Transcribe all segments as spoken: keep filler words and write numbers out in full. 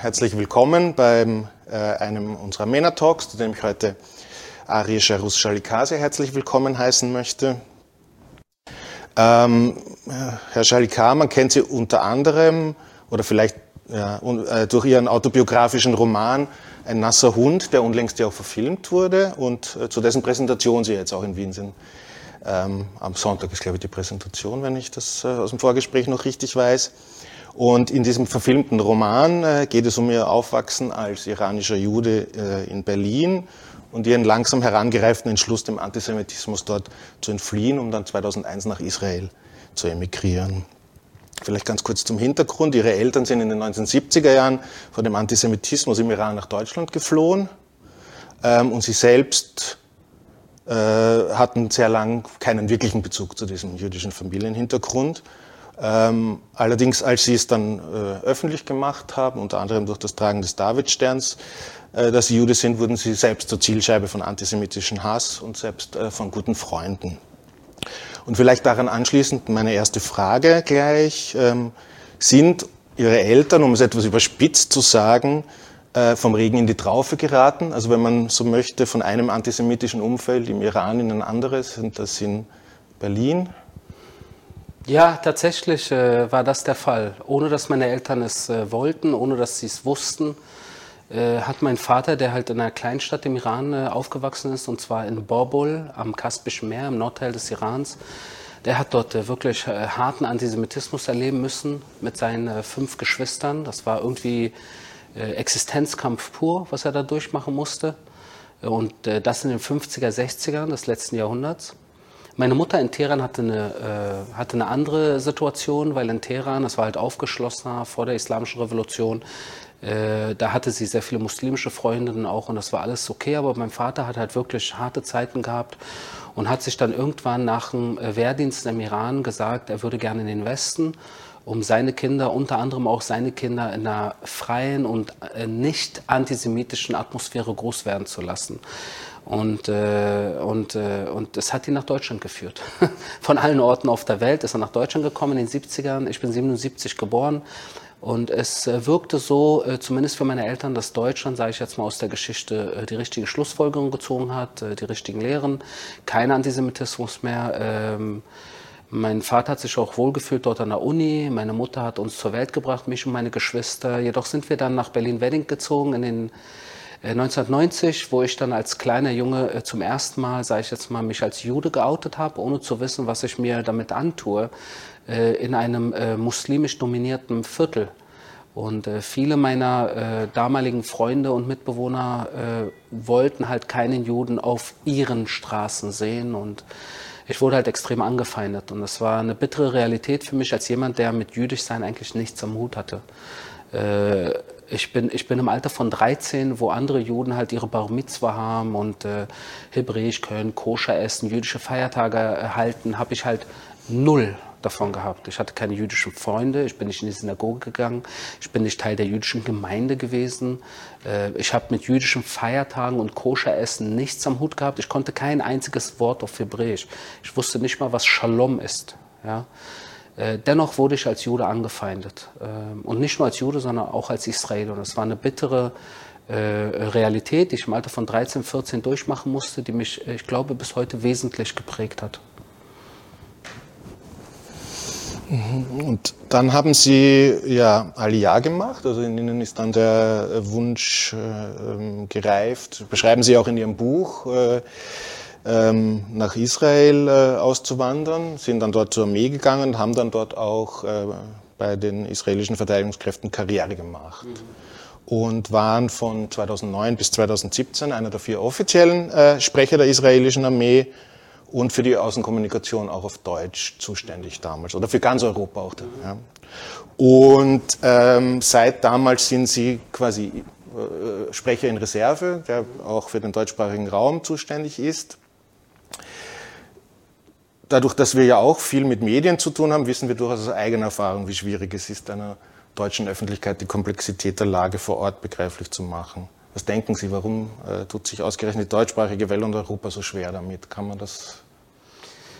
herzlich willkommen bei äh, einem unserer MENA-Talks, zu dem ich heute Ari Charus-Shalikasi herzlich willkommen heißen möchte. Ähm, Herr Shalikar, man kennt Sie unter anderem, oder vielleicht ja, äh, durch Ihren autobiografischen Roman Ein nasser Hund, der unlängst ja auch verfilmt wurde und äh, zu dessen Präsentation Sie jetzt auch in Wien sind. Ähm, am Sonntag ist, glaube ich, die Präsentation, wenn ich das äh, aus dem Vorgespräch noch richtig weiß. Und in diesem verfilmten Roman äh, geht es um Ihr Aufwachsen als iranischer Jude äh, in Berlin und Ihren langsam herangereiften Entschluss, dem Antisemitismus dort zu entfliehen, um dann zweitausendeins nach Israel zu emigrieren. Vielleicht ganz kurz zum Hintergrund. Ihre Eltern sind in den neunzehnhundertsiebziger Jahren vor dem Antisemitismus im Iran nach Deutschland geflohen ähm, und Sie selbst äh, hatten sehr lang keinen wirklichen Bezug zu diesem jüdischen Familienhintergrund. Ähm, allerdings, als sie es dann äh, öffentlich gemacht haben, unter anderem durch das Tragen des Davidsterns, äh, dass sie Jude sind, wurden sie selbst zur Zielscheibe von antisemitischen Hass und selbst äh, von guten Freunden. Und vielleicht daran anschließend meine erste Frage gleich. Ähm, sind Ihre Eltern, um es etwas überspitzt zu sagen, äh, vom Regen in die Traufe geraten? Also wenn man so möchte, von einem antisemitischen Umfeld im Iran in ein anderes, und das in Berlin? Ja, tatsächlich äh, war das der Fall. Ohne dass meine Eltern es äh, wollten, ohne dass sie es wussten, äh, hat mein Vater, der halt in einer Kleinstadt im Iran äh, aufgewachsen ist, und zwar in Borbul am Kaspischen Meer, im Nordteil des Irans, der hat dort äh, wirklich äh, harten Antisemitismus erleben müssen mit seinen äh, fünf Geschwistern. Das war irgendwie äh, Existenzkampf pur, was er da durchmachen musste. Und äh, das in den fünfziger, sechzigern des letzten Jahrhunderts. Meine Mutter in Teheran hatte eine, äh, hatte eine andere Situation, weil in Teheran, das war halt aufgeschlossener vor der Islamischen Revolution, äh, da hatte sie sehr viele muslimische Freundinnen auch und das war alles okay, aber mein Vater hat halt wirklich harte Zeiten gehabt und hat sich dann irgendwann nach dem Wehrdienst im Iran gesagt, er würde gerne in den Westen, um seine Kinder, unter anderem auch seine Kinder, in einer freien und äh, nicht antisemitischen Atmosphäre groß werden zu lassen. Und, äh, und, äh, und das hat ihn nach Deutschland geführt. Von allen Orten auf der Welt ist er nach Deutschland gekommen in den siebzigern. Ich bin siebenundsiebzig geboren. Und es äh, wirkte so, äh, zumindest für meine Eltern, dass Deutschland, sage ich jetzt mal aus der Geschichte, äh, die richtige Schlussfolgerung gezogen hat, äh, die richtigen Lehren, kein Antisemitismus mehr. Ähm, mein Vater hat sich auch wohlgefühlt dort an der Uni. Meine Mutter hat uns zur Welt gebracht, mich und meine Geschwister. Jedoch sind wir dann nach Berlin-Wedding gezogen in den neunzehnhundertneunzig, wo ich dann als kleiner Junge zum ersten Mal, sage ich jetzt mal, mich als Jude geoutet habe, ohne zu wissen, was ich mir damit antue, in einem muslimisch dominierten Viertel. Und viele meiner damaligen Freunde und Mitbewohner wollten halt keinen Juden auf ihren Straßen sehen und ich wurde halt extrem angefeindet. Und das war eine bittere Realität für mich als jemand, der mit Jüdischsein eigentlich nichts am Hut hatte. Ich bin, ich bin im Alter von dreizehn, wo andere Juden halt ihre Bar Mitzwa haben und äh, Hebräisch können, Koscher essen, jüdische Feiertage erhalten, habe ich halt null davon gehabt. Ich hatte keine jüdischen Freunde, ich bin nicht in die Synagoge gegangen, ich bin nicht Teil der jüdischen Gemeinde gewesen. Äh, ich habe mit jüdischen Feiertagen und Koscher essen nichts am Hut gehabt. Ich konnte kein einziges Wort auf Hebräisch. Ich wusste nicht mal, was Shalom ist. Ja? Dennoch wurde ich als Jude angefeindet. Und nicht nur als Jude, sondern auch als Israeli. Und das war eine bittere Realität, die ich im Alter von dreizehn, vierzehn durchmachen musste, die mich, ich glaube, bis heute wesentlich geprägt hat. Und dann haben Sie ja Aliyah gemacht, also in Ihnen ist dann der Wunsch äh, gereift, beschreiben Sie auch in Ihrem Buch, äh, nach Israel äh, auszuwandern, sind dann dort zur Armee gegangen, haben dann dort auch äh, bei den israelischen Verteidigungskräften Karriere gemacht. Mhm. Und waren von zweitausendneun bis zweitausendsiebzehn einer der vier offiziellen äh, Sprecher der israelischen Armee und für die Außenkommunikation auch auf Deutsch zuständig damals oder für ganz Europa auch. Mhm. Ja. Und ähm, seit damals sind Sie quasi äh, Sprecher in Reserve, der auch für den deutschsprachigen Raum zuständig ist. Dadurch, dass wir ja auch viel mit Medien zu tun haben, wissen wir durchaus aus eigener Erfahrung, wie schwierig es ist, einer deutschen Öffentlichkeit die Komplexität der Lage vor Ort begreiflich zu machen. Was denken Sie, warum äh, tut sich ausgerechnet die deutschsprachige Welt und Europa so schwer damit? Kann man das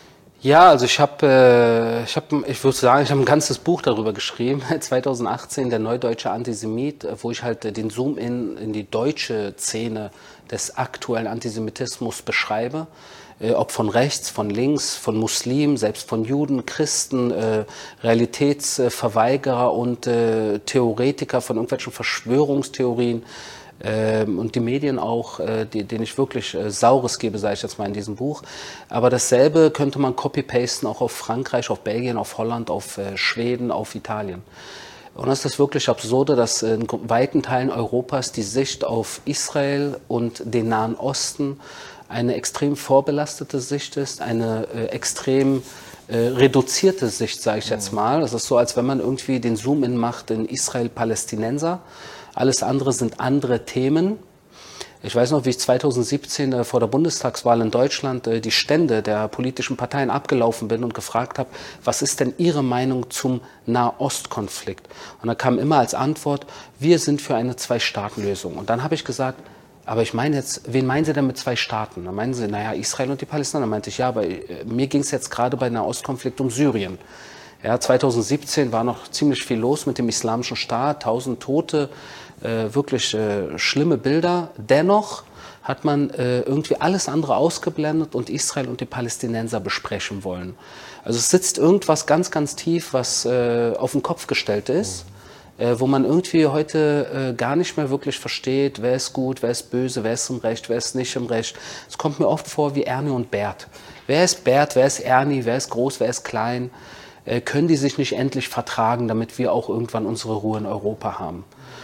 Ja, also ich habe, äh, ich habe, ich würde sagen, ich habe ein ganzes Buch darüber geschrieben, zweitausendachtzehn, der Neudeutsche Antisemit, wo ich halt äh, den Zoom-in in die deutsche Szene des aktuellen Antisemitismus beschreibe. Äh, ob von rechts, von links, von Muslimen, selbst von Juden, Christen, äh, Realitätsverweigerer und äh, Theoretiker von irgendwelchen Verschwörungstheorien. Ähm, und die Medien auch, äh, die, denen ich wirklich äh, Saures gebe, sage ich jetzt mal in diesem Buch. Aber dasselbe könnte man copy-pasten auch auf Frankreich, auf Belgien, auf Holland, auf äh, Schweden, auf Italien. Und das ist das wirklich Absurde, dass in weiten Teilen Europas die Sicht auf Israel und den Nahen Osten eine extrem vorbelastete Sicht ist, eine äh, extrem äh, reduzierte Sicht, sage ich jetzt mal. Das ist so, als wenn man irgendwie den Zoom-in macht in Israel-Palästinenser. Alles andere sind andere Themen. Ich weiß noch, wie ich zweitausendsiebzehn äh, vor der Bundestagswahl in Deutschland äh, die Stände der politischen Parteien abgelaufen bin und gefragt habe, was ist denn Ihre Meinung zum Nahostkonflikt? Und da kam immer als Antwort, wir sind für eine Zwei-Staaten-Lösung. Und dann habe ich gesagt, aber ich meine jetzt, wen meinen Sie denn mit zwei Staaten? Dann meinen Sie, naja, Israel und die Palästinenser. Dann meinte ich, ja, aber äh, mir ging es jetzt gerade bei Nahostkonflikt um Syrien. Ja, zweitausendsiebzehn war noch ziemlich viel los mit dem Islamischen Staat, tausend Tote, äh, wirklich äh, schlimme Bilder. Dennoch hat man äh, irgendwie alles andere ausgeblendet und Israel und die Palästinenser besprechen wollen. Also es sitzt irgendwas ganz, ganz tief, was äh, auf den Kopf gestellt ist, mhm. äh, wo man irgendwie heute äh, gar nicht mehr wirklich versteht, wer ist gut, wer ist böse, wer ist im Recht, wer ist nicht im Recht. Es kommt mir oft vor wie Ernie und Bert. Wer ist Bert, wer ist Ernie, wer ist groß, wer ist klein? Können die sich nicht endlich vertragen, damit wir auch irgendwann unsere Ruhe in Europa haben.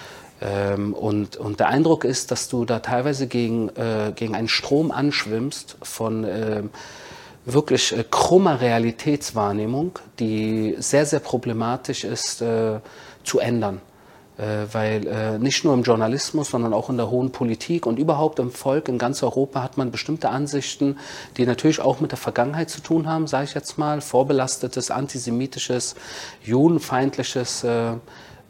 Ähm, und, und der Eindruck ist, dass du da teilweise gegen, äh, gegen einen Strom anschwimmst von äh, wirklich äh, krummer Realitätswahrnehmung, die sehr, sehr problematisch ist äh, zu ändern. Weil äh, nicht nur im Journalismus, sondern auch in der hohen Politik und überhaupt im Volk in ganz Europa hat man bestimmte Ansichten, die natürlich auch mit der Vergangenheit zu tun haben, sage ich jetzt mal, vorbelastetes, antisemitisches, judenfeindliches, äh, äh,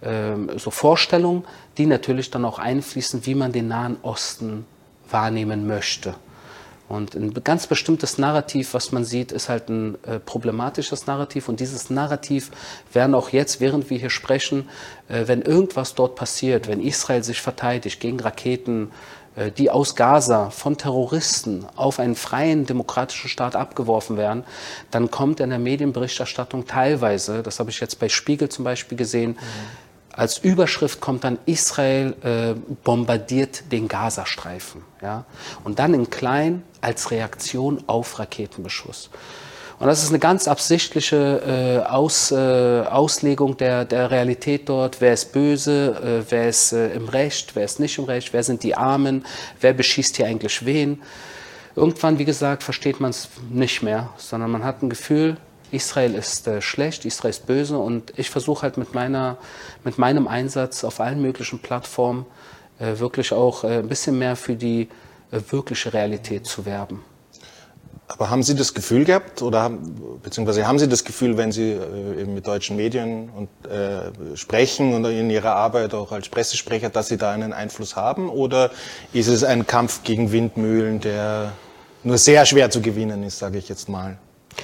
so Vorstellungen, die natürlich dann auch einfließen, wie man den Nahen Osten wahrnehmen möchte. Und ein ganz bestimmtes Narrativ, was man sieht, ist halt ein äh, problematisches Narrativ. Und dieses Narrativ werden auch jetzt, während wir hier sprechen, äh, wenn irgendwas dort passiert, wenn Israel sich verteidigt gegen Raketen, äh, die aus Gaza von Terroristen auf einen freien, demokratischen Staat abgeworfen werden, dann kommt in der Medienberichterstattung teilweise, das habe ich jetzt bei Spiegel zum Beispiel gesehen, mhm. als Überschrift kommt dann, Israel äh, bombardiert den Gazastreifen. Ja? Und dann in klein als Reaktion auf Raketenbeschuss. Und das ist eine ganz absichtliche äh, Aus, äh, Auslegung der, der Realität dort. Wer ist böse, äh, wer ist äh, im Recht, wer ist nicht im Recht, wer sind die Armen, wer beschießt hier eigentlich wen. Irgendwann, wie gesagt, versteht man es nicht mehr, sondern man hat ein Gefühl, Israel ist äh, schlecht, Israel ist böse und ich versuche halt mit, meiner, mit meinem Einsatz auf allen möglichen Plattformen äh, wirklich auch äh, ein bisschen mehr für die äh, wirkliche Realität zu werben. Aber haben Sie das Gefühl gehabt, oder haben, beziehungsweise haben Sie das Gefühl, wenn Sie äh, eben mit deutschen Medien und, äh, sprechen und in Ihrer Arbeit auch als Pressesprecher, dass Sie da einen Einfluss haben? Oder ist es ein Kampf gegen Windmühlen, der nur sehr schwer zu gewinnen ist, sage ich jetzt mal?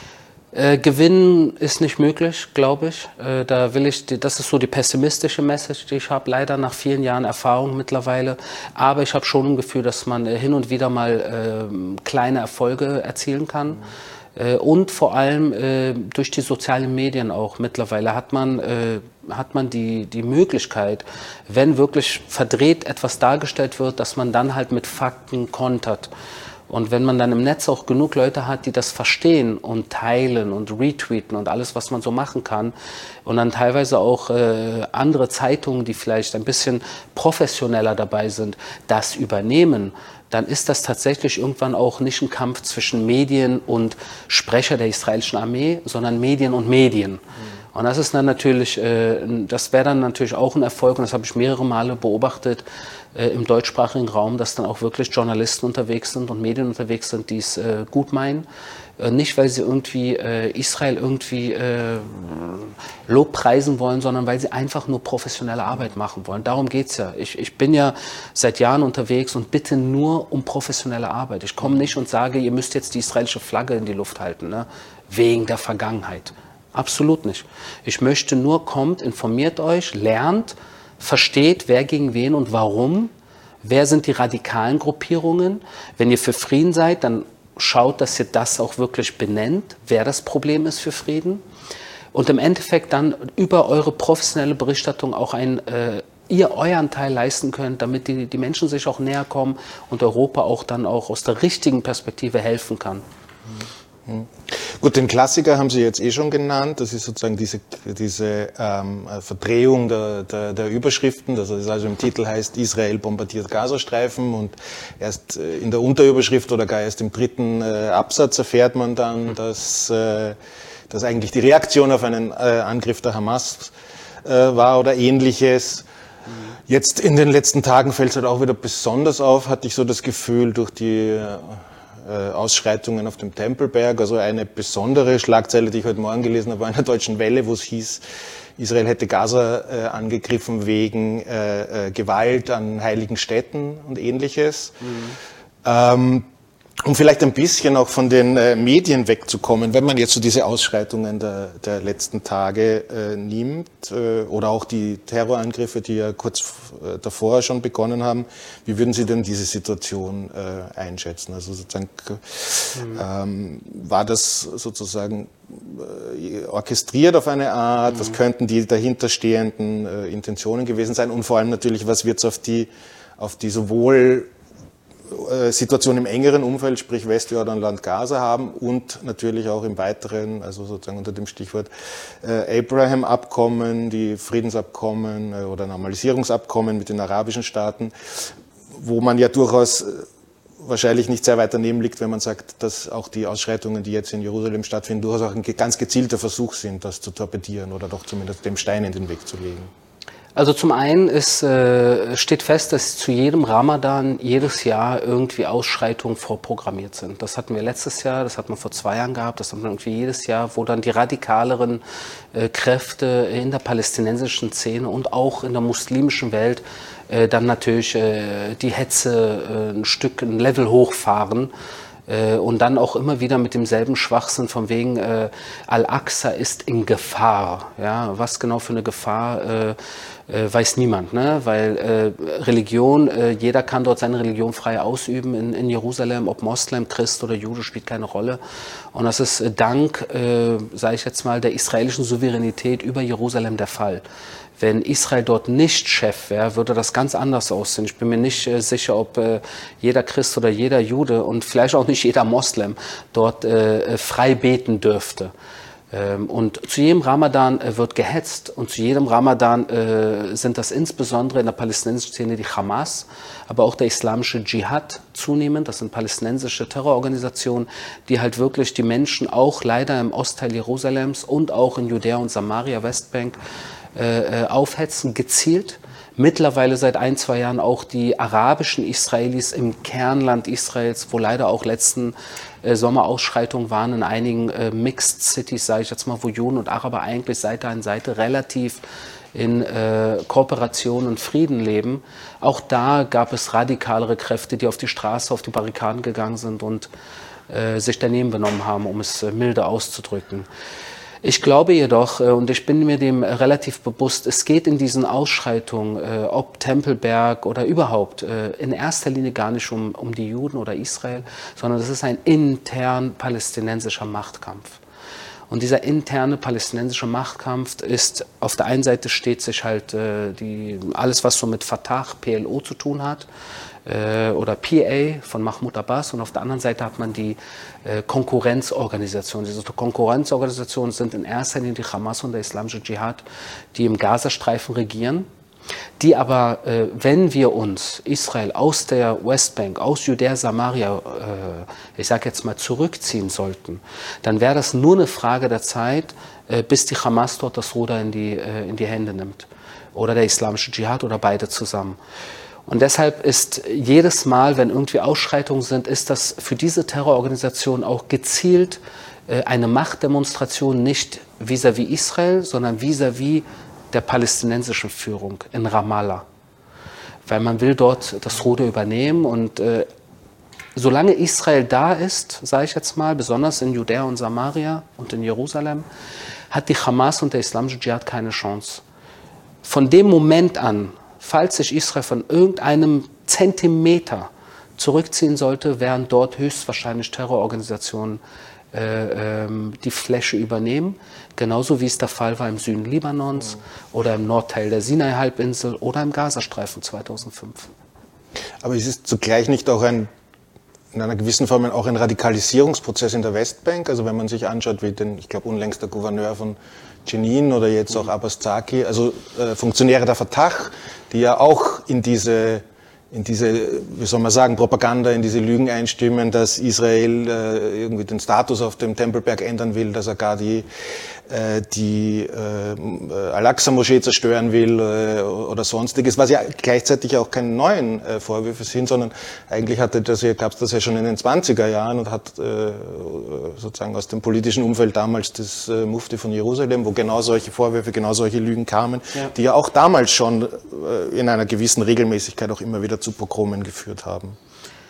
Äh, gewinnen ist nicht möglich, glaube ich. Äh, da will ich, das ist so die pessimistische Message, die ich habe, leider nach vielen Jahren Erfahrung mittlerweile. Aber ich habe schon ein Gefühl, dass man äh, hin und wieder mal äh, kleine Erfolge erzielen kann. Mhm. Äh, und vor allem äh, durch die sozialen Medien auch mittlerweile hat man, äh, hat man die, die Möglichkeit, wenn wirklich verdreht etwas dargestellt wird, dass man dann halt mit Fakten kontert. Und wenn man dann im Netz auch genug Leute hat, die das verstehen und teilen und retweeten und alles, was man so machen kann, und dann teilweise auch äh, andere Zeitungen, die vielleicht ein bisschen professioneller dabei sind, das übernehmen, dann ist das tatsächlich irgendwann auch nicht ein Kampf zwischen Medien und Sprecher der israelischen Armee, sondern Medien und Medien. Mhm. Und das ist dann natürlich, äh, das wäre dann natürlich auch ein Erfolg, und das habe ich mehrere Male beobachtet äh, im deutschsprachigen Raum, dass dann auch wirklich Journalisten unterwegs sind und Medien unterwegs sind, die es äh, gut meinen. Äh, nicht, weil sie irgendwie äh, Israel irgendwie äh, lobpreisen wollen, sondern weil sie einfach nur professionelle Arbeit machen wollen. Darum geht's ja. Ich, ich bin ja seit Jahren unterwegs und bitte nur um professionelle Arbeit. Ich komme nicht und sage, ihr müsst jetzt die israelische Flagge in die Luft halten. Ne? wegen der Vergangenheit. Absolut nicht. Ich möchte nur, kommt, informiert euch, lernt, versteht, wer gegen wen und warum. Wer sind die radikalen Gruppierungen? Wenn ihr für Frieden seid, dann schaut, dass ihr das auch wirklich benennt, wer das Problem ist für Frieden. Und im Endeffekt dann über eure professionelle Berichterstattung auch ein, äh, ihr euren Teil leisten könnt, damit die, die Menschen sich auch näher kommen und Europa auch dann auch aus der richtigen Perspektive helfen kann. Mhm. Gut, den Klassiker haben Sie jetzt eh schon genannt. Das ist sozusagen diese, diese ähm, Verdrehung der, der, der Überschriften. Das ist also im Titel heißt, Israel bombardiert Gazastreifen und erst in der Unterüberschrift oder gar erst im dritten äh, Absatz erfährt man dann, dass, äh, dass eigentlich die Reaktion auf einen äh, Angriff der Hamas äh, war oder Ähnliches. Jetzt in den letzten Tagen fällt es halt auch wieder besonders auf, hatte ich so das Gefühl, durch die äh, Ausschreitungen auf dem Tempelberg. Also eine besondere Schlagzeile, die ich heute Morgen gelesen habe, war in der Deutschen Welle, wo es hieß, Israel hätte Gaza äh, angegriffen wegen äh, äh, Gewalt an heiligen Städten und Ähnliches. Mhm. Ähm, um vielleicht ein bisschen auch von den äh, Medien wegzukommen, wenn man jetzt so diese Ausschreitungen der, der letzten Tage äh, nimmt äh, oder auch die Terrorangriffe, die ja kurz äh, davor schon begonnen haben, wie würden Sie denn diese Situation äh, einschätzen? Also sozusagen mhm. ähm, war das sozusagen äh, orchestriert auf eine Art? Mhm. Was könnten die dahinterstehenden äh, Intentionen gewesen sein? Und vor allem natürlich, was wird es auf die auf die sowohl Situation im engeren Umfeld, sprich Westjordanland, Gaza haben und natürlich auch im weiteren, also sozusagen unter dem Stichwort äh, Abraham-Abkommen, die Friedensabkommen äh, oder Normalisierungsabkommen mit den arabischen Staaten, wo man ja durchaus äh, wahrscheinlich nicht sehr weit daneben liegt, wenn man sagt, dass auch die Ausschreitungen, die jetzt in Jerusalem stattfinden, durchaus auch ein ganz gezielter Versuch sind, das zu torpedieren oder doch zumindest dem Stein in den Weg zu legen. Also zum einen ist, äh, steht fest, dass zu jedem Ramadan jedes Jahr irgendwie Ausschreitungen vorprogrammiert sind. Das hatten wir letztes Jahr, das hatten wir vor zwei Jahren gehabt, das hatten wir irgendwie jedes Jahr, wo dann die radikaleren äh, Kräfte in der palästinensischen Szene und auch in der muslimischen Welt äh, dann natürlich äh, die Hetze äh, ein Stück, ein Level hochfahren. Und dann auch immer wieder mit demselben Schwachsinn von wegen äh, Al-Aqsa ist in Gefahr. Ja, was genau für eine Gefahr, äh, äh, weiß niemand, ne? Weil äh, Religion, äh, jeder kann dort seine Religion frei ausüben in, in Jerusalem, ob Moslem, Christ oder Jude, spielt keine Rolle. Und das ist äh, dank, äh, sage ich jetzt mal, der israelischen Souveränität über Jerusalem der Fall. Wenn Israel dort nicht Chef wäre, würde das ganz anders aussehen. Ich bin mir nicht äh, sicher, ob äh, jeder Christ oder jeder Jude und vielleicht auch nicht jeder Moslem dort äh, frei beten dürfte. Ähm, und zu jedem Ramadan äh, wird gehetzt und zu jedem Ramadan äh, sind das insbesondere in der palästinensischen Szene die Hamas, aber auch der islamische Dschihad zunehmend. Das sind palästinensische Terrororganisationen, die halt wirklich die Menschen auch leider im Ostteil Jerusalems und auch in Judäa und Samaria, Westbank, Äh, aufhetzen, gezielt. Mittlerweile seit ein, zwei Jahren auch die arabischen Israelis im Kernland Israels, wo leider auch letzten äh, Sommer Ausschreitungen waren in einigen äh, Mixed Cities, sage ich jetzt mal, wo Juden und Araber eigentlich Seite an Seite relativ in äh, Kooperation und Frieden leben. Auch da gab es radikalere Kräfte, die auf die Straße, auf die Barrikaden gegangen sind und äh, sich daneben benommen haben, um es äh, milde auszudrücken. Ich glaube jedoch, und ich bin mir dem relativ bewusst, es geht in diesen Ausschreitungen, ob Tempelberg oder überhaupt, in erster Linie gar nicht um, um die Juden oder Israel, sondern es ist ein intern palästinensischer Machtkampf. Und dieser interne palästinensische Machtkampf ist, auf der einen Seite steht sich halt die, alles, was so mit Fatah, P L O zu tun hat, oder P A von Mahmoud Abbas, und auf der anderen Seite hat man die äh, Konkurrenzorganisationen. Diese Konkurrenzorganisationen sind in erster Linie die Hamas und der islamische Dschihad, die im Gazastreifen regieren, die aber, äh, wenn wir uns Israel aus der Westbank, aus Judäa, Samaria, äh, ich sage jetzt mal, zurückziehen sollten, dann wäre das nur eine Frage der Zeit, äh, bis die Hamas dort das Ruder in die, äh, in die Hände nimmt. Oder der islamische Dschihad oder beide zusammen. Und deshalb ist jedes Mal, wenn irgendwie Ausschreitungen sind, ist das für diese Terrororganisation auch gezielt äh, eine Machtdemonstration nicht vis-à-vis Israel, sondern vis-à-vis der palästinensischen Führung in Ramallah. Weil man will dort das Ruder übernehmen und äh, solange Israel da ist, sage ich jetzt mal, besonders in Judäa und Samaria und in Jerusalem, hat die Hamas und der islamische Dschihad keine Chance. Von dem Moment an, falls sich Israel von irgendeinem Zentimeter zurückziehen sollte, werden dort höchstwahrscheinlich Terrororganisationen äh, ähm, die Fläche übernehmen. Genauso wie es der Fall war im Süden Libanons mhm. oder im Nordteil der Sinai-Halbinsel oder im Gazastreifen zweitausendfünf. Aber ist es zugleich nicht auch ein, in einer gewissen Form auch ein Radikalisierungsprozess in der Westbank? Also wenn man sich anschaut, wie den, ich glaube, unlängst der Gouverneur von Jenin oder jetzt auch Abbas Zaki, also äh, Funktionäre der Fatah, die ja auch in diese, in diese, wie soll man sagen, Propaganda, in diese Lügen einstimmen, dass Israel äh, irgendwie den Status auf dem Tempelberg ändern will, dass er gar die, äh, die äh, Al-Aqsa-Moschee zerstören will äh, oder sonstiges, was ja gleichzeitig auch keine neuen äh, Vorwürfe sind, sondern eigentlich hatte das ja, gab es das ja schon in den zwanziger Jahren und hat äh, sozusagen aus dem politischen Umfeld damals das äh, Mufti von Jerusalem, wo genau solche Vorwürfe, genau solche Lügen kamen, ja. die ja auch damals schon äh, in einer gewissen Regelmäßigkeit auch immer wieder zu Pogromen geführt haben.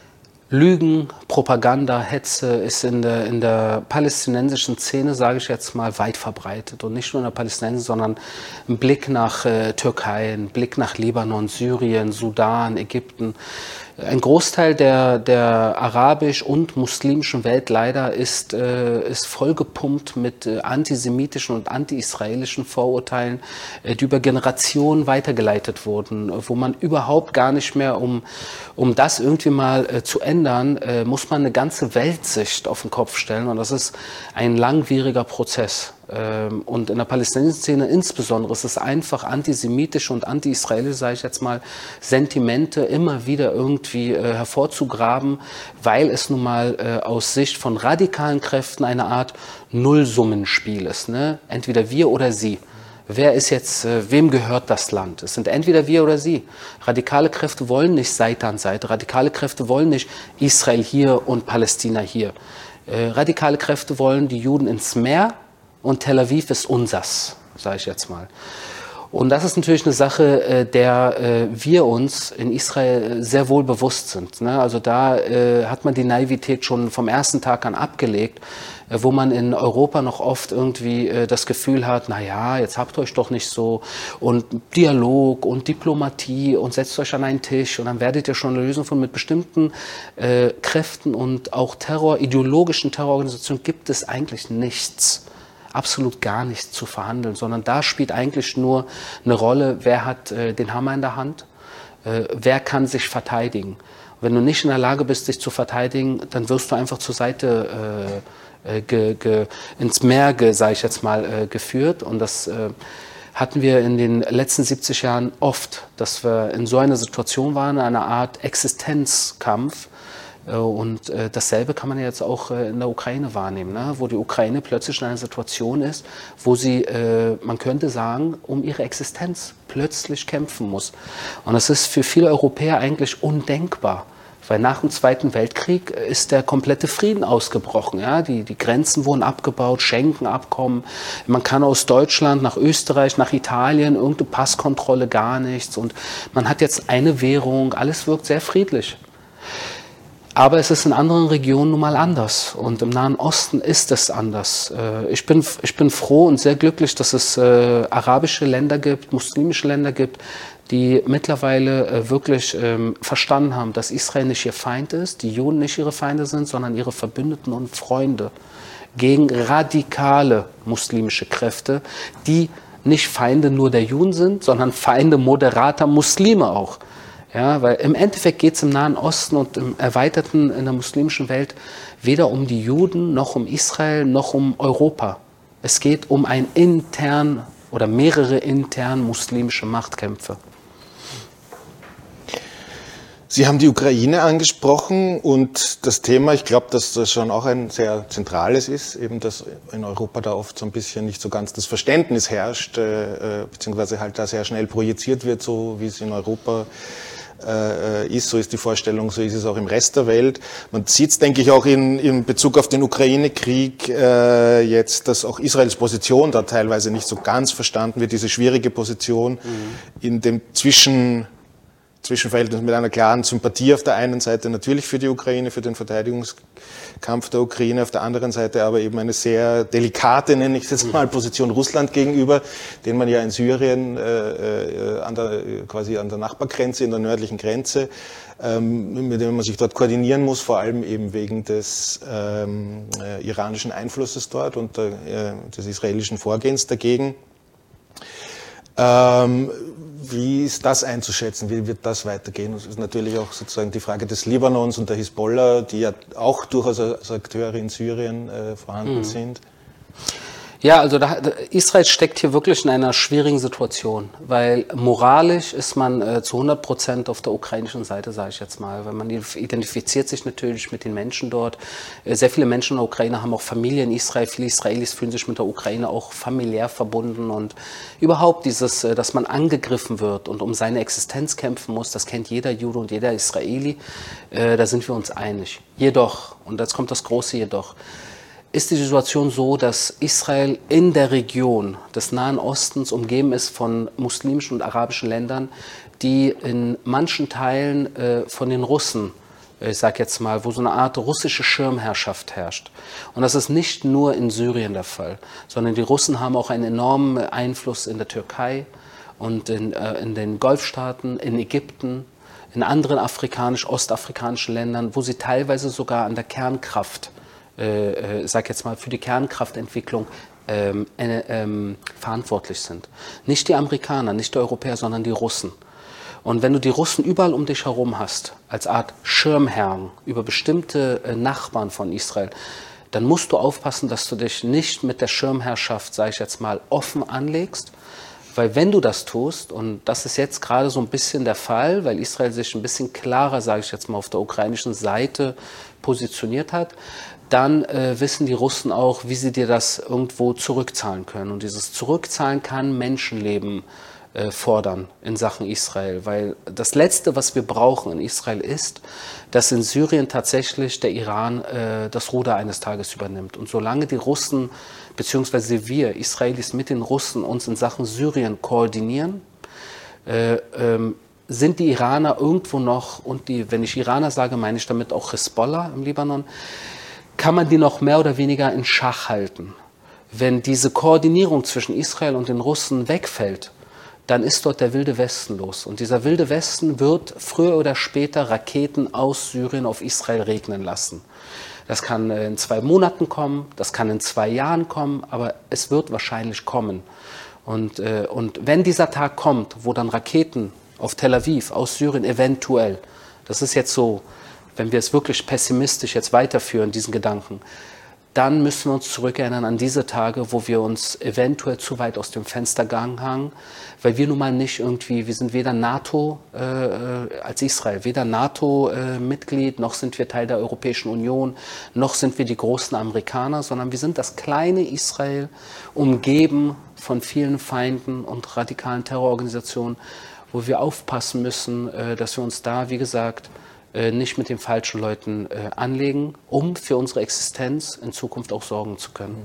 Lügen, Propaganda, Hetze ist in der, in der palästinensischen Szene, sage ich jetzt mal, weit verbreitet. Und nicht nur in der palästinensischen, sondern ein Blick nach äh, Türkei, ein Blick nach Libanon, Syrien, Sudan, Ägypten. Ein Großteil der, der arabisch- und muslimischen Welt leider ist, äh, ist vollgepumpt mit äh, antisemitischen und anti-israelischen Vorurteilen, äh, die über Generationen weitergeleitet wurden, wo man überhaupt gar nicht mehr, um, um das irgendwie mal äh, zu ändern, äh, muss man eine ganze Weltsicht auf den Kopf stellen. Und das ist ein langwieriger Prozess. Und in der palästinensischen Szene insbesondere ist es einfach antisemitische und anti-israelische, sage ich jetzt mal, Sentimente immer wieder irgendwie äh, hervorzugraben, weil es nun mal äh, aus Sicht von radikalen Kräften eine Art Nullsummenspiel ist. Ne? Entweder wir oder sie. Wer ist jetzt, äh, wem gehört das Land? Es sind entweder wir oder sie. Radikale Kräfte wollen nicht Seite an Seite. Radikale Kräfte wollen nicht Israel hier und Palästina hier. Äh, radikale Kräfte wollen die Juden ins Meer. Und Tel Aviv ist unsers, sage ich jetzt mal. Und das ist natürlich eine Sache, der wir uns in Israel sehr wohl bewusst sind. Also da hat man die Naivität schon vom ersten Tag an abgelegt, wo man in Europa noch oft irgendwie das Gefühl hat, na ja, jetzt habt ihr euch doch nicht so und Dialog und Diplomatie und setzt euch an einen Tisch und dann werdet ihr schon eine Lösung finden. Mit bestimmten äh, Kräften und auch Terror, ideologischen Terrororganisationen gibt es eigentlich nichts. Absolut gar nichts zu verhandeln, sondern da spielt eigentlich nur eine Rolle, wer hat äh, den Hammer in der Hand, äh, wer kann sich verteidigen. Wenn du nicht in der Lage bist, dich zu verteidigen, dann wirst du einfach zur Seite äh, ge, ge, ins Meer, sage ich jetzt mal, äh, geführt. Und das äh, hatten wir in den letzten siebzig Jahren oft, dass wir in so einer Situation waren, eine Art Existenzkampf. Und äh, dasselbe kann man jetzt auch äh, in der Ukraine wahrnehmen, ne? Wo die Ukraine plötzlich in einer Situation ist, wo sie, äh, man könnte sagen, um ihre Existenz plötzlich kämpfen muss. Und das ist für viele Europäer eigentlich undenkbar, weil nach dem Zweiten Weltkrieg ist der komplette Frieden ausgebrochen. Ja? Die, die Grenzen wurden abgebaut, Schengen-Abkommen. Man kann aus Deutschland nach Österreich, nach Italien, irgendeine Passkontrolle, gar nichts. Und man hat jetzt eine Währung, alles wirkt sehr friedlich. Aber es ist in anderen Regionen nun mal anders und im Nahen Osten ist es anders. Ich bin, ich bin froh und sehr glücklich, dass es äh, arabische Länder gibt, muslimische Länder gibt, die mittlerweile äh, wirklich ähm, verstanden haben, dass Israel nicht ihr Feind ist, die Juden nicht ihre Feinde sind, sondern ihre Verbündeten und Freunde gegen radikale muslimische Kräfte, die nicht Feinde nur der Juden sind, sondern Feinde moderater Muslime auch. Ja, weil im Endeffekt geht es im Nahen Osten und im Erweiterten in der muslimischen Welt weder um die Juden, noch um Israel, noch um Europa. Es geht um ein intern oder mehrere intern muslimische Machtkämpfe. Sie haben die Ukraine angesprochen und das Thema, ich glaube, dass das schon auch ein sehr zentrales ist, eben dass in Europa da oft so ein bisschen nicht so ganz das Verständnis herrscht, äh, beziehungsweise halt da sehr schnell projiziert wird, so wie es in Europa äh, ist, so ist die Vorstellung, so ist es auch im Rest der Welt. Man sieht es, denke ich, auch in, in Bezug auf den Ukraine-Krieg äh, jetzt, dass auch Israels Position da teilweise nicht so ganz verstanden wird, diese schwierige Position mhm. in dem Zwischen Zwischenverhältnis mit einer klaren Sympathie auf der einen Seite natürlich für die Ukraine, für den Verteidigungskampf der Ukraine, auf der anderen Seite aber eben eine sehr delikate, nenne ich es jetzt mal, Position Russland gegenüber, den man ja in Syrien äh, an der, quasi an der Nachbargrenze, in der nördlichen Grenze, ähm, mit dem man sich dort koordinieren muss, vor allem eben wegen des ähm, äh, iranischen Einflusses dort und der, äh, des israelischen Vorgehens dagegen. Ähm, Wie ist das einzuschätzen? Wie wird das weitergehen? Das ist natürlich auch sozusagen die Frage des Libanons und der Hisbollah, die ja auch durchaus als Akteure in Syrien äh, vorhanden mhm. sind. Ja, also da, Israel steckt hier wirklich in einer schwierigen Situation, weil moralisch ist man äh, zu hundert Prozent auf der ukrainischen Seite, sage ich jetzt mal, weil man identifiziert sich natürlich mit den Menschen dort. Äh, sehr viele Menschen in der Ukraine haben auch Familie in Israel, viele Israelis fühlen sich mit der Ukraine auch familiär verbunden und überhaupt dieses, äh, dass man angegriffen wird und um seine Existenz kämpfen muss, das kennt jeder Jude und jeder Israeli, äh, da sind wir uns einig. Jedoch, und jetzt kommt das große Jedoch, ist die Situation so, dass Israel in der Region des Nahen Ostens umgeben ist von muslimischen und arabischen Ländern, die in manchen Teilen äh, von den Russen, äh, ich sage jetzt mal, wo so eine Art russische Schirmherrschaft herrscht. Und das ist nicht nur in Syrien der Fall, sondern die Russen haben auch einen enormen Einfluss in der Türkei und in, äh, in den Golfstaaten, in Ägypten, in anderen afrikanisch, ostafrikanischen Ländern, wo sie teilweise sogar an der Kernkraft Äh, äh, sag jetzt mal, für die Kernkraftentwicklung ähm, äh, ähm, verantwortlich sind. Nicht die Amerikaner, nicht die Europäer, sondern die Russen. Und wenn du die Russen überall um dich herum hast, als Art Schirmherren über bestimmte äh, Nachbarn von Israel, dann musst du aufpassen, dass du dich nicht mit der Schirmherrschaft, sage ich jetzt mal, offen anlegst. Weil wenn du das tust, und das ist jetzt gerade so ein bisschen der Fall, weil Israel sich ein bisschen klarer, sage ich jetzt mal, auf der ukrainischen Seite positioniert hat, dann äh, wissen die Russen auch, wie sie dir das irgendwo zurückzahlen können. Und dieses Zurückzahlen kann Menschenleben äh, fordern in Sachen Israel. Weil das Letzte, was wir brauchen in Israel ist, dass in Syrien tatsächlich der Iran äh, das Ruder eines Tages übernimmt. Und solange die Russen, beziehungsweise wir Israelis mit den Russen uns in Sachen Syrien koordinieren, äh, ähm, sind die Iraner irgendwo noch, und die, wenn ich Iraner sage, meine ich damit auch Hisbollah im Libanon, kann man die noch mehr oder weniger in Schach halten. Wenn diese Koordinierung zwischen Israel und den Russen wegfällt, dann ist dort der wilde Westen los. Und dieser wilde Westen wird früher oder später Raketen aus Syrien auf Israel regnen lassen. Das kann in zwei Monaten kommen, das kann in zwei Jahren kommen, aber es wird wahrscheinlich kommen. Und, äh, und wenn dieser Tag kommt, wo dann Raketen auf Tel Aviv aus Syrien eventuell, das ist jetzt so, wenn wir es wirklich pessimistisch jetzt weiterführen, diesen Gedanken, dann müssen wir uns zurückerinnern an diese Tage, wo wir uns eventuell zu weit aus dem Fenster gegangen haben, weil wir nun mal nicht irgendwie, wir sind weder NATO äh, als Israel, weder NATO-Mitglied, äh, noch sind wir Teil der Europäischen Union, noch sind wir die großen Amerikaner, sondern wir sind das kleine Israel, umgeben von vielen Feinden und radikalen Terrororganisationen, wo wir aufpassen müssen, äh, dass wir uns da, wie gesagt, nicht mit den falschen Leuten äh, anlegen, um für unsere Existenz in Zukunft auch sorgen zu können.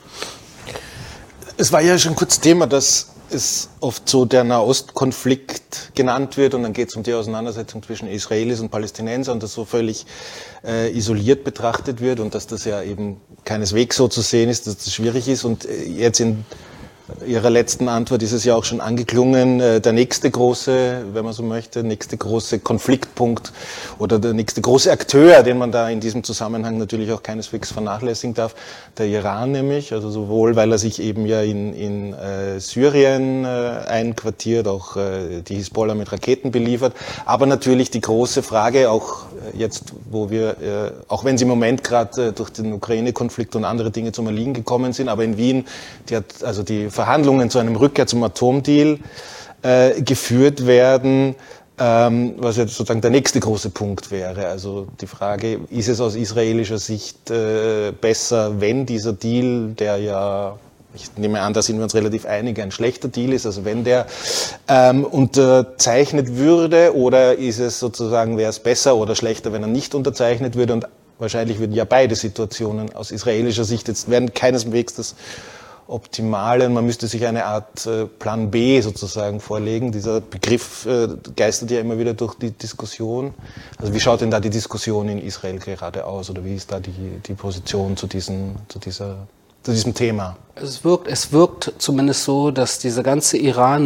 Es war ja schon kurz Thema, dass es oft so der Nahostkonflikt genannt wird und dann geht es um die Auseinandersetzung zwischen Israelis und Palästinensern und das so völlig äh, isoliert betrachtet wird und dass das ja eben keineswegs so zu sehen ist, dass das schwierig ist und äh, jetzt in Ihrer letzten Antwort ist es ja auch schon angeklungen, der nächste große, wenn man so möchte, nächste große Konfliktpunkt oder der nächste große Akteur, den man da in diesem Zusammenhang natürlich auch keineswegs vernachlässigen darf, der Iran nämlich, also sowohl, weil er sich eben ja in, in äh, Syrien äh, einquartiert, auch äh, die Hisbollah mit Raketen beliefert, aber natürlich die große Frage, auch äh, jetzt, wo wir, äh, auch wenn sie im Moment gerade äh, durch den Ukraine-Konflikt und andere Dinge zum Erliegen gekommen sind, aber in Wien, die hat, also die Verhandlungen zu einem Rückkehr zum Atomdeal äh, geführt werden, ähm, was ja sozusagen der nächste große Punkt wäre. Also die Frage, ist es aus israelischer Sicht äh, besser, wenn dieser Deal, der ja, ich nehme an, da sind wir uns relativ einig, ein schlechter Deal ist, also wenn der ähm, unterzeichnet würde, oder ist es sozusagen, wäre es besser oder schlechter, wenn er nicht unterzeichnet würde, und wahrscheinlich würden ja beide Situationen aus israelischer Sicht, jetzt werden keineswegs das optimale, man müsste sich eine Art äh, Plan B sozusagen vorlegen. Dieser Begriff äh, geistert ja immer wieder durch die Diskussion. Also wie schaut denn da die Diskussion in Israel gerade aus oder wie ist da die, die Position zu, diesen, zu, dieser, zu diesem Thema? Es wirkt, es wirkt zumindest so, dass diese ganze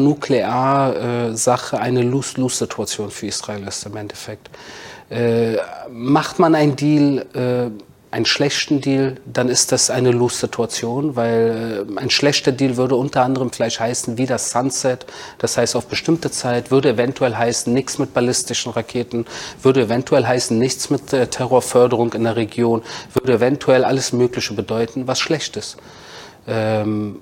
Iran-Nuklear-Sache eine Lose-Lose-Situation für Israel ist im Endeffekt. Äh, macht man einen Deal, äh, einen schlechten Deal, dann ist das eine Lose-Situation, weil äh, ein schlechter Deal würde unter anderem vielleicht heißen, wie das Sunset, das heißt auf bestimmte Zeit, würde eventuell heißen, nichts mit ballistischen Raketen, würde eventuell heißen, nichts mit äh, Terrorförderung in der Region, würde eventuell alles Mögliche bedeuten, was schlecht ist. Ähm,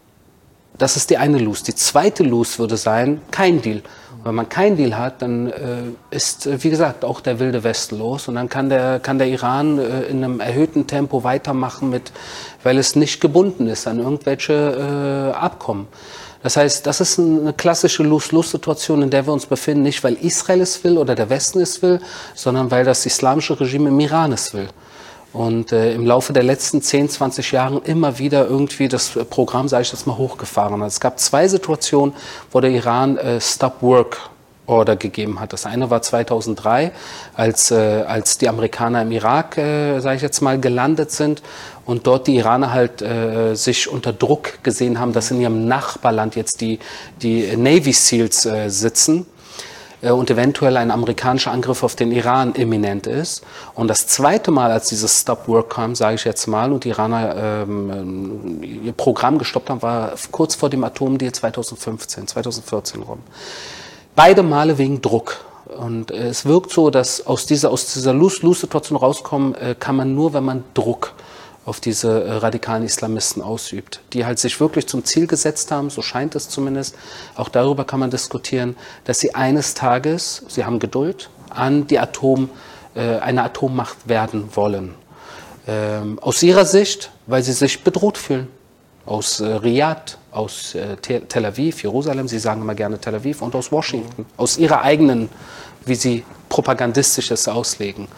das ist die eine Lose. Die zweite Lose würde sein, kein Deal. Wenn man keinen Deal hat, dann äh, ist, äh, wie gesagt, auch der wilde Westen los. Und dann kann der, kann der Iran äh, in einem erhöhten Tempo weitermachen, mit, weil es nicht gebunden ist an irgendwelche äh, Abkommen. Das heißt, das ist eine klassische Lose-Lose-Situation, in der wir uns befinden. Nicht, weil Israel es will oder der Westen es will, sondern weil das islamische Regime im Iran es will. Und äh, im Laufe der letzten zehn, zwanzig Jahren immer wieder irgendwie das Programm, sage ich jetzt mal, hochgefahren hat. Es gab zwei Situationen, wo der Iran äh, Stop-Work-Order gegeben hat. Das eine war zweitausenddrei, als, äh, als die Amerikaner im Irak, äh, sage ich jetzt mal, gelandet sind und dort die Iraner halt äh, sich unter Druck gesehen haben, dass in ihrem Nachbarland jetzt die, die Navy Seals äh, sitzen. Und eventuell ein amerikanischer Angriff auf den Iran imminent ist. Und das zweite Mal, als dieses Stop-Work kam, sage ich jetzt mal, und die Iraner ähm, ihr Programm gestoppt haben, war kurz vor dem Atomdeal zweitausendfünfzehn, zweitausendvierzehn rum. Beide Male wegen Druck. Und äh, es wirkt so, dass aus dieser, aus dieser Lose-Lose-Situation rauskommen äh, kann man nur, wenn man Druck auf diese äh, radikalen Islamisten ausübt, die halt sich wirklich zum Ziel gesetzt haben, so scheint es zumindest, auch darüber kann man diskutieren, dass sie eines Tages, sie haben Geduld, an die Atom, äh, eine Atommacht werden wollen. Ähm, aus ihrer Sicht, weil sie sich bedroht fühlen. Aus äh, Riyadh, aus äh, Tel Aviv, Jerusalem, sie sagen immer gerne Tel Aviv, und aus Washington, aus ihrer eigenen, wie sie propagandistisch es auslegen.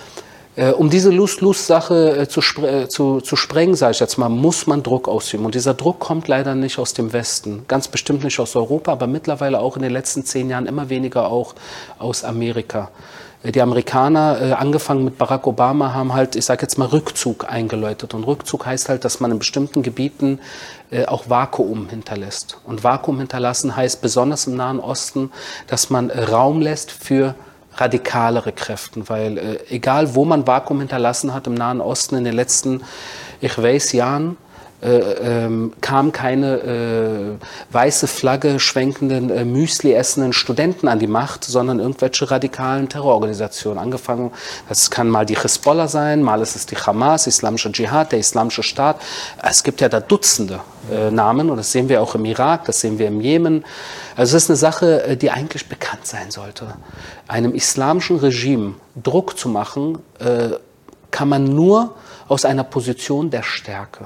Äh, um diese Lose-Lose-Sache äh, zu, spre äh, zu, zu sprengen, sage ich jetzt mal, muss man Druck ausüben. Und dieser Druck kommt leider nicht aus dem Westen, ganz bestimmt nicht aus Europa, aber mittlerweile auch in den letzten zehn Jahren immer weniger auch aus Amerika. Äh, die Amerikaner, äh, angefangen mit Barack Obama, haben halt, ich sage jetzt mal, Rückzug eingeläutet. Und Rückzug heißt halt, dass man in bestimmten Gebieten äh, auch Vakuum hinterlässt. Und Vakuum hinterlassen heißt besonders im Nahen Osten, dass man äh, Raum lässt für radikalere Kräften, weil äh, egal wo man Vakuum hinterlassen hat im Nahen Osten in den letzten, ich weiß, Jahren, äh, ähm, kam keine äh, weiße Flagge schwenkenden, äh, Müsli essenden Studenten an die Macht, sondern irgendwelche radikalen Terrororganisationen. Angefangen, das kann mal die Hisbollah sein, mal ist es die Hamas, Islamische Dschihad, der Islamische Staat. Es gibt ja da Dutzende äh, Namen und das sehen wir auch im Irak, das sehen wir im Jemen. Also es ist eine Sache, die eigentlich bekannt sein sollte. Einem islamischen Regime Druck zu machen, äh, kann man nur aus einer Position der Stärke.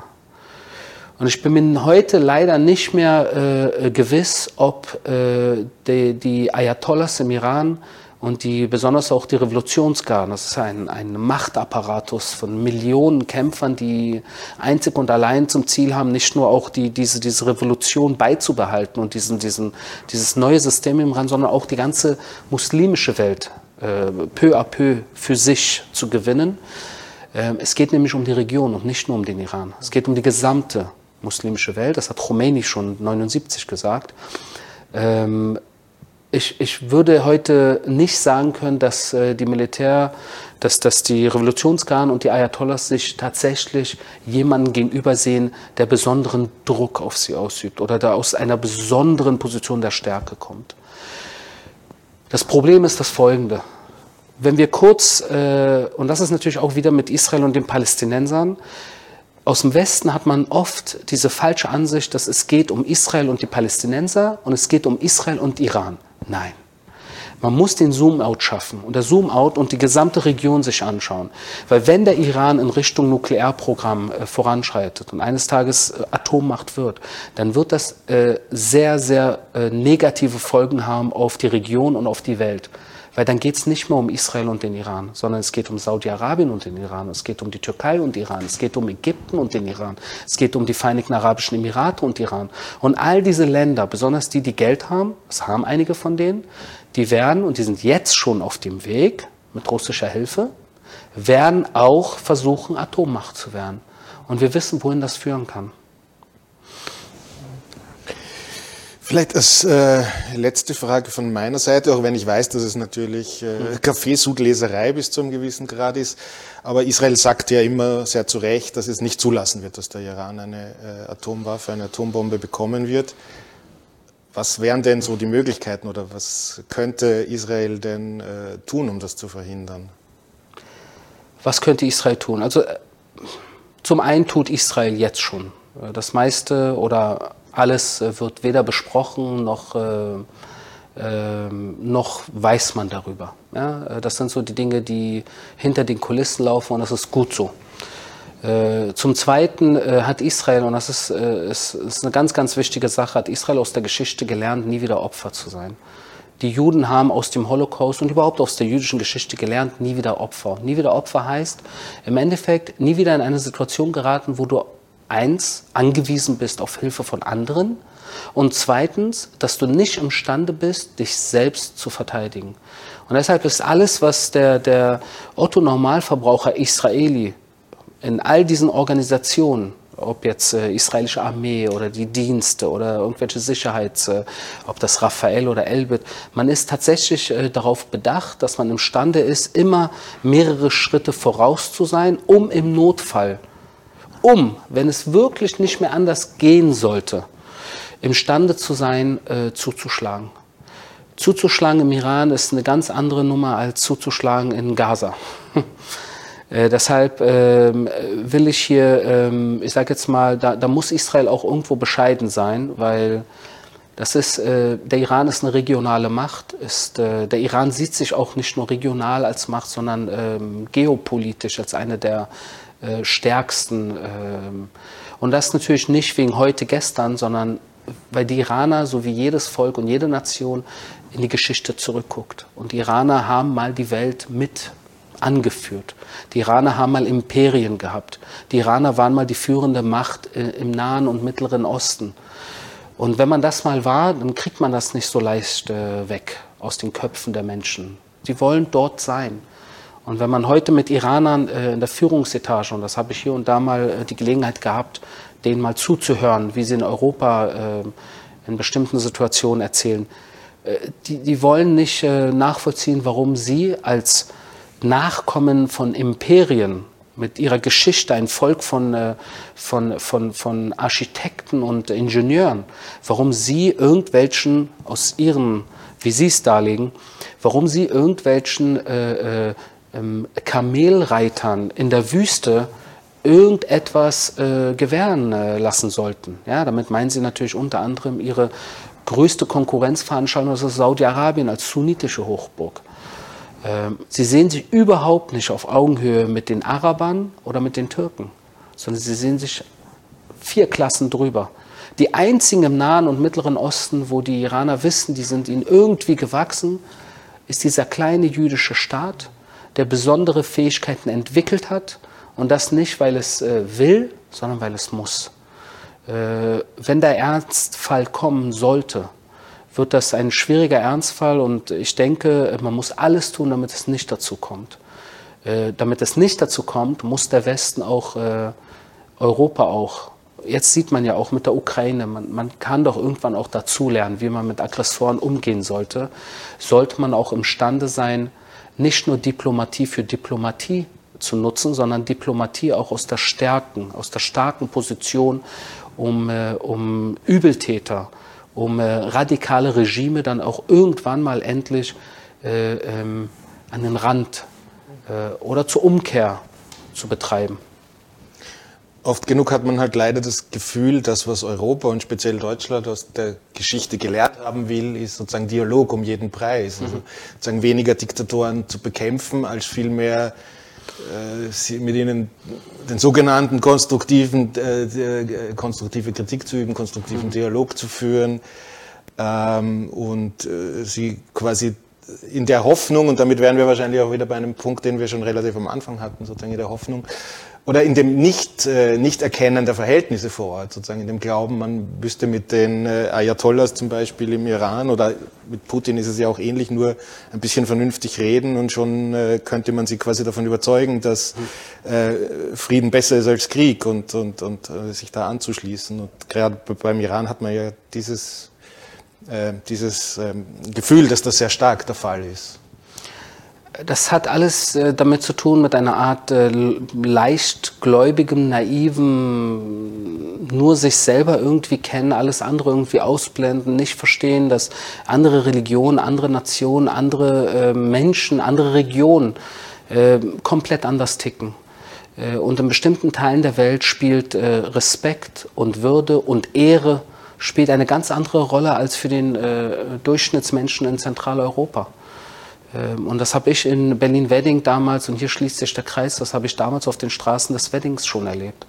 Und ich bin mir heute leider nicht mehr äh, gewiss, ob äh, die, die Ayatollahs im Iran und die, besonders auch die Revolutionsgarden, das ist ein, ein Machtapparatus von Millionen Kämpfern, die einzig und allein zum Ziel haben, nicht nur auch die, diese, diese Revolution beizubehalten und diesen, diesen, dieses neue System im Iran, sondern auch die ganze muslimische Welt äh, peu à peu für sich zu gewinnen. Äh, es geht nämlich um die Region und nicht nur um den Iran. Es geht um die gesamte muslimische Welt, das hat Khomeini schon neunundsiebzig gesagt. Ähm, ich, ich würde heute nicht sagen können, dass äh, die Militär, dass, dass die Revolutionsgarden und die Ayatollahs sich tatsächlich jemanden gegenübersehen, der besonderen Druck auf sie ausübt oder da aus einer besonderen Position der Stärke kommt. Das Problem ist das folgende. Wenn wir kurz, äh, und das ist natürlich auch wieder mit Israel und den Palästinensern, aus dem Westen hat man oft diese falsche Ansicht, dass es geht um Israel und die Palästinenser und es geht um Israel und Iran. Nein. Man muss den Zoom-out schaffen und der Zoom-out und die gesamte Region sich anschauen. Weil wenn der Iran in Richtung Nuklearprogramm äh, voranschreitet und eines Tages äh, Atommacht wird, dann wird das äh, sehr, sehr äh, negative Folgen haben auf die Region und auf die Welt. Weil dann geht es nicht mehr um Israel und den Iran, sondern es geht um Saudi-Arabien und den Iran, es geht um die Türkei und Iran, es geht um Ägypten und den Iran, es geht um die Vereinigten Arabischen Emirate und Iran. Und all diese Länder, besonders die, die Geld haben, das haben einige von denen, die werden, und die sind jetzt schon auf dem Weg, mit russischer Hilfe, werden auch versuchen, Atommacht zu werden. Und wir wissen, wohin das führen kann. Vielleicht als äh, letzte Frage von meiner Seite, auch wenn ich weiß, dass es natürlich äh, Kaffeesudleserei bis zu einem gewissen Grad ist, aber Israel sagt ja immer sehr zu Recht, dass es nicht zulassen wird, dass der Iran eine äh, Atomwaffe, eine Atombombe bekommen wird. Was wären denn so die Möglichkeiten oder was könnte Israel denn äh, tun, um das zu verhindern? Was könnte Israel tun? Also zum einen tut Israel jetzt schon. Das meiste oder alles wird weder besprochen, noch, äh, äh, noch weiß man darüber. Ja? Das sind so die Dinge, die hinter den Kulissen laufen, und das ist gut so. Äh, zum Zweiten äh, hat Israel, und das ist, äh, ist, ist eine ganz, ganz wichtige Sache, hat Israel aus der Geschichte gelernt, nie wieder Opfer zu sein. Die Juden haben aus dem Holocaust und überhaupt aus der jüdischen Geschichte gelernt, nie wieder Opfer. Nie wieder Opfer heißt, im Endeffekt nie wieder in eine Situation geraten, wo du eins, angewiesen bist auf Hilfe von anderen, und zweitens, dass du nicht imstande bist, dich selbst zu verteidigen. Und deshalb ist alles, was der, der Otto-Normalverbraucher Israeli in all diesen Organisationen, ob jetzt äh, israelische Armee oder die Dienste oder irgendwelche Sicherheits, äh, ob das Raphael oder Elbit, man ist tatsächlich äh, darauf bedacht, dass man imstande ist, immer mehrere Schritte voraus zu sein, um im Notfall, um, wenn es wirklich nicht mehr anders gehen sollte, imstande zu sein, äh, zuzuschlagen. Zuzuschlagen im Iran ist eine ganz andere Nummer als zuzuschlagen in Gaza. Äh, deshalb ähm, will ich hier, ähm, ich sage jetzt mal, da, da muss Israel auch irgendwo bescheiden sein, weil das ist, äh, der Iran ist eine regionale Macht. Ist, äh, der Iran sieht sich auch nicht nur regional als Macht, sondern ähm, geopolitisch als eine der äh, stärksten. Ähm, und das natürlich nicht wegen heute, gestern, sondern weil die Iraner, so wie jedes Volk und jede Nation, in die Geschichte zurückguckt. Und die Iraner haben mal die Welt mit angeführt. Die Iraner haben mal Imperien gehabt. Die Iraner waren mal die führende Macht äh, im Nahen und Mittleren Osten. Und wenn man das mal war, dann kriegt man das nicht so leicht äh, weg aus den Köpfen der Menschen. Sie wollen dort sein. Und wenn man heute mit Iranern äh, in der Führungsetage, und das habe ich hier und da mal äh, die Gelegenheit gehabt, denen mal zuzuhören, wie sie in Europa äh, in bestimmten Situationen erzählen, äh, die, die wollen nicht äh, nachvollziehen, warum sie als Nachkommen von Imperien, mit ihrer Geschichte, ein Volk von, von, von, von Architekten und Ingenieuren, warum sie irgendwelchen, aus ihren, wie sie es darlegen, warum sie irgendwelchen äh, äh, Kamelreitern in der Wüste irgendetwas äh, gewähren äh, lassen sollten. Ja, damit meinen sie natürlich unter anderem ihre größte Konkurrenzveranstaltung, das ist Saudi-Arabien als sunnitische Hochburg. Sie sehen sich überhaupt nicht auf Augenhöhe mit den Arabern oder mit den Türken, sondern sie sehen sich vier Klassen drüber. Die einzigen im Nahen und Mittleren Osten, wo die Iraner wissen, die sind ihnen irgendwie gewachsen, ist dieser kleine jüdische Staat, der besondere Fähigkeiten entwickelt hat, und das nicht, weil es äh, will, sondern weil es muss. Äh, wenn der Ernstfall kommen sollte, wird das ein schwieriger Ernstfall, und ich denke, man muss alles tun, damit es nicht dazu kommt. Äh, damit es nicht dazu kommt, muss der Westen auch, äh, Europa auch, jetzt sieht man ja auch mit der Ukraine, man, man kann doch irgendwann auch dazulernen, wie man mit Aggressoren umgehen sollte, sollte man auch imstande sein, nicht nur Diplomatie für Diplomatie zu nutzen, sondern Diplomatie auch aus der Stärken, aus der starken Position, um, äh, um Übeltäter, um äh, radikale Regime dann auch irgendwann mal endlich äh, ähm, an den Rand äh, oder zur Umkehr zu betreiben. Oft genug hat man halt leider das Gefühl, dass was Europa und speziell Deutschland aus der Geschichte gelernt haben will, ist sozusagen Dialog um jeden Preis. Also sozusagen weniger Diktatoren zu bekämpfen, als vielmehr äh, mit ihnen den sogenannten konstruktiven, äh, konstruktive Kritik zu üben, konstruktiven mhm. Dialog zu führen ähm, und äh, sie quasi in der Hoffnung, und damit wären wir wahrscheinlich auch wieder bei einem Punkt, den wir schon relativ am Anfang hatten, sozusagen in der Hoffnung, oder in dem nicht, äh, Nicht-Erkennen der Verhältnisse vor Ort, sozusagen in dem Glauben, man müsste mit den äh, Ayatollahs zum Beispiel im Iran, oder mit Putin ist es ja auch ähnlich, nur ein bisschen vernünftig reden und schon äh, könnte man sie quasi davon überzeugen, dass äh, Frieden besser ist als Krieg und, und, und äh, sich da anzuschließen. Und gerade beim Iran hat man ja dieses, äh, dieses äh, Gefühl, dass das sehr stark der Fall ist. Das hat alles äh, damit zu tun, mit einer Art äh, leichtgläubigem, naiven, nur sich selber irgendwie kennen, alles andere irgendwie ausblenden, nicht verstehen, dass andere Religionen, andere Nationen, andere äh, Menschen, andere Regionen äh, komplett anders ticken. Äh, und in bestimmten Teilen der Welt spielt äh, Respekt und Würde und Ehre spielt eine ganz andere Rolle als für den äh, Durchschnittsmenschen in Zentraleuropa. Und das habe ich in Berlin-Wedding damals, und hier schließt sich der Kreis, das habe ich damals auf den Straßen des Weddings schon erlebt.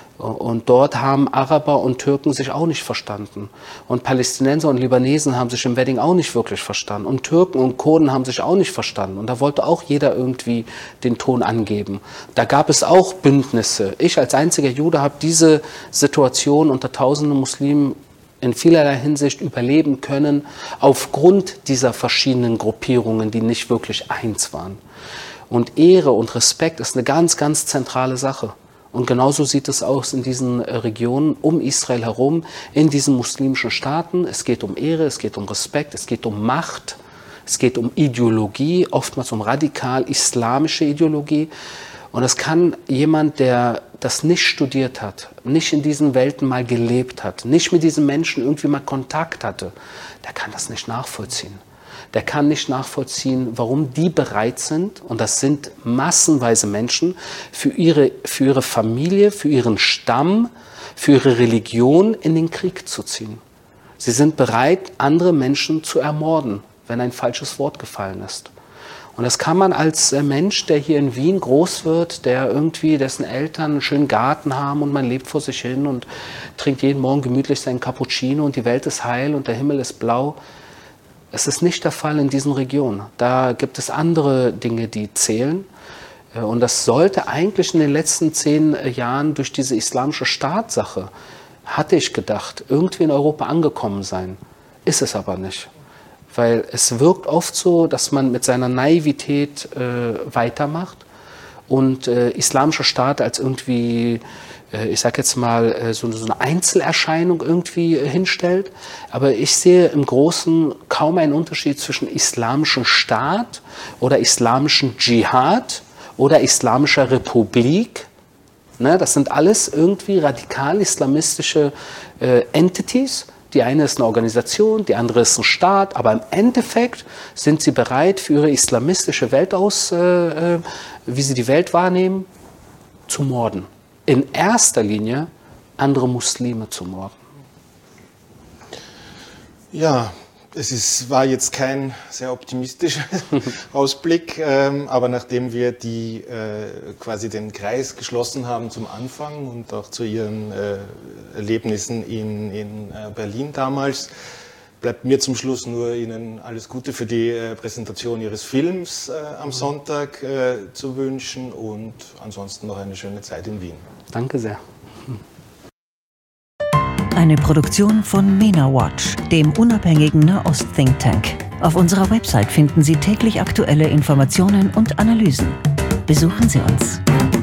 Und dort haben Araber und Türken sich auch nicht verstanden. Und Palästinenser und Libanesen haben sich im Wedding auch nicht wirklich verstanden. Und Türken und Kurden haben sich auch nicht verstanden. Und da wollte auch jeder irgendwie den Ton angeben. Da gab es auch Bündnisse. Ich als einziger Jude habe diese Situation unter tausenden Muslimen in vielerlei Hinsicht überleben können, aufgrund dieser verschiedenen Gruppierungen, die nicht wirklich eins waren. Und Ehre und Respekt ist eine ganz, ganz zentrale Sache. Und genauso sieht es aus in diesen Regionen um Israel herum, in diesen muslimischen Staaten. Es geht um Ehre, es geht um Respekt, es geht um Macht, es geht um Ideologie, oftmals um radikal islamische Ideologie. Und das kann jemand, der das nicht studiert hat, nicht in diesen Welten mal gelebt hat, nicht mit diesen Menschen irgendwie mal Kontakt hatte, der kann das nicht nachvollziehen. Der kann nicht nachvollziehen, warum die bereit sind, und das sind massenweise Menschen, für ihre, für ihre Familie, für ihren Stamm, für ihre Religion in den Krieg zu ziehen. Sie sind bereit, andere Menschen zu ermorden, wenn ein falsches Wort gefallen ist. Und das kann man als Mensch, der hier in Wien groß wird, der irgendwie, dessen Eltern einen schönen Garten haben und man lebt vor sich hin und trinkt jeden Morgen gemütlich seinen Cappuccino und die Welt ist heil und der Himmel ist blau. Es ist nicht der Fall in diesen Regionen. Da gibt es andere Dinge, die zählen. Und das sollte eigentlich in den letzten zehn Jahren durch diese islamische Staatssache, hatte ich gedacht, irgendwie in Europa angekommen sein. Ist es aber nicht. Weil es wirkt oft so, dass man mit seiner Naivität äh, weitermacht und äh, islamischer Staat als irgendwie, äh, ich sag jetzt mal, äh, so, so eine Einzelerscheinung irgendwie äh, hinstellt. Aber ich sehe im Großen kaum einen Unterschied zwischen islamischem Staat oder islamischem Dschihad oder islamischer Republik. Ne, das sind alles irgendwie radikal islamistische äh, Entities. Die eine ist eine Organisation, die andere ist ein Staat, aber im Endeffekt sind sie bereit, für ihre islamistische Welt aus, äh, wie sie die Welt wahrnehmen, zu morden. In erster Linie andere Muslime zu morden. Ja, es ist, war jetzt kein sehr optimistischer Ausblick, ähm, aber nachdem wir die, äh, quasi den Kreis geschlossen haben zum Anfang und auch zu Ihren äh, Erlebnissen in, in äh, Berlin damals, bleibt mir zum Schluss nur Ihnen alles Gute für die äh, Präsentation Ihres Films äh, am Sonntag äh, zu wünschen und ansonsten noch eine schöne Zeit in Wien. Danke sehr. Eine Produktion von MENA Watch, dem unabhängigen Nahost-Think Tank. Auf unserer Website finden Sie täglich aktuelle Informationen und Analysen. Besuchen Sie uns.